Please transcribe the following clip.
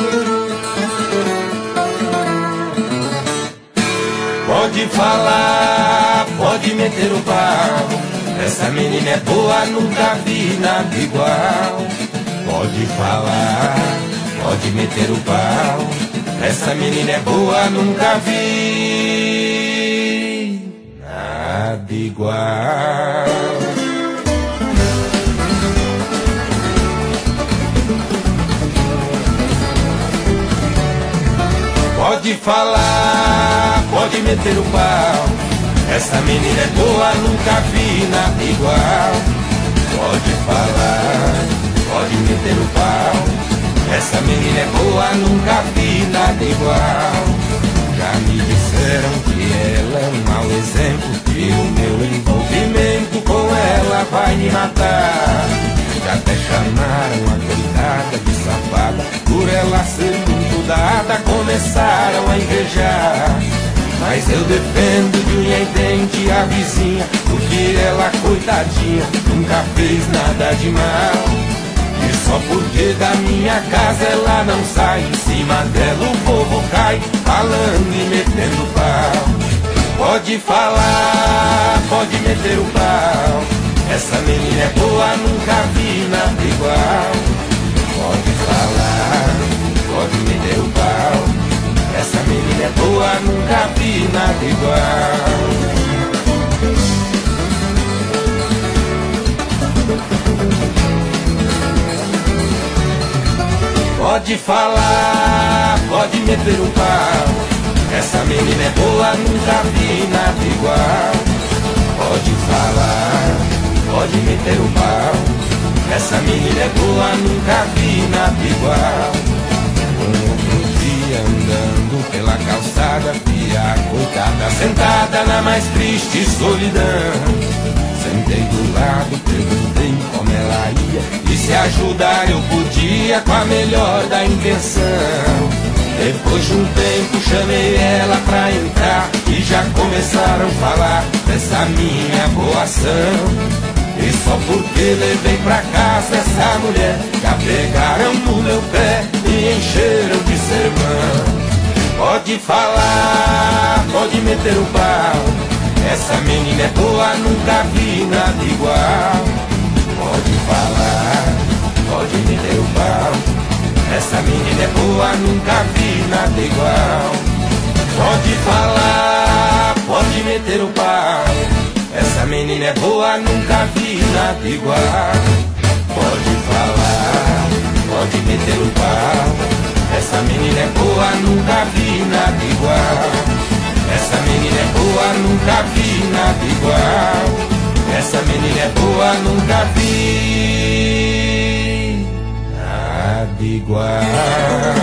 Pode falar, pode meter o pau, essa menina é boa, nunca vi nada igual. Pode falar, pode meter o pau, essa menina é boa, nunca vi nada igual. Pode falar, pode meter o pau, essa menina é boa, nunca vi nada igual. Pode falar, pode meter o pau, essa menina é boa, nunca vi nada igual. Já me disseram que ela é um mau exemplo, que o meu envolvimento com ela vai me matar. Já até chamaram a coitada de safada, por ela ser muito dada, começaram a invejar. Mas eu defendo de unha em dente a vizinha, porque ela, coitadinha, nunca fez nada de mal. E só porque da minha casa ela não sai, em cima dela o povo cai, falando e metendo pau. Pode falar, pode meter o pau, essa menina é boa, nunca vi nada igual. Pode falar, pode meter o pau, essa menina é boa, nunca vi nada igual. Pode falar, pode meter o pau, essa menina é boa, nunca vi nada igual. Pode falar, pode meter o pau, essa menina é boa, nunca vi nada igual. Um outro dia andando pela calçada, vi a coitada sentada na mais triste solidão. Sentei do lado, perguntei como ela ia, e se ajudar eu podia com a melhor da intenção. Depois de um tempo chamei ela pra entrar, e já começaram a falar dessa minha boa ação. E só porque levei pra casa essa mulher, já pegaram no meu pé e encheram de sermão. Pode falar, pode meter o pau, essa menina é boa, nunca vi nada igual. Pode falar, pode meter o pau, essa menina é boa, nunca vi nada igual. Pode falar, pode meter o pau, essa menina é boa, nunca vi nada igual. Pode falar, pode meter o pau, essa menina é boa, nunca vi nada igual. Essa menina é boa, nunca vi nada igual. Essa menina é boa, nunca vi nada igual.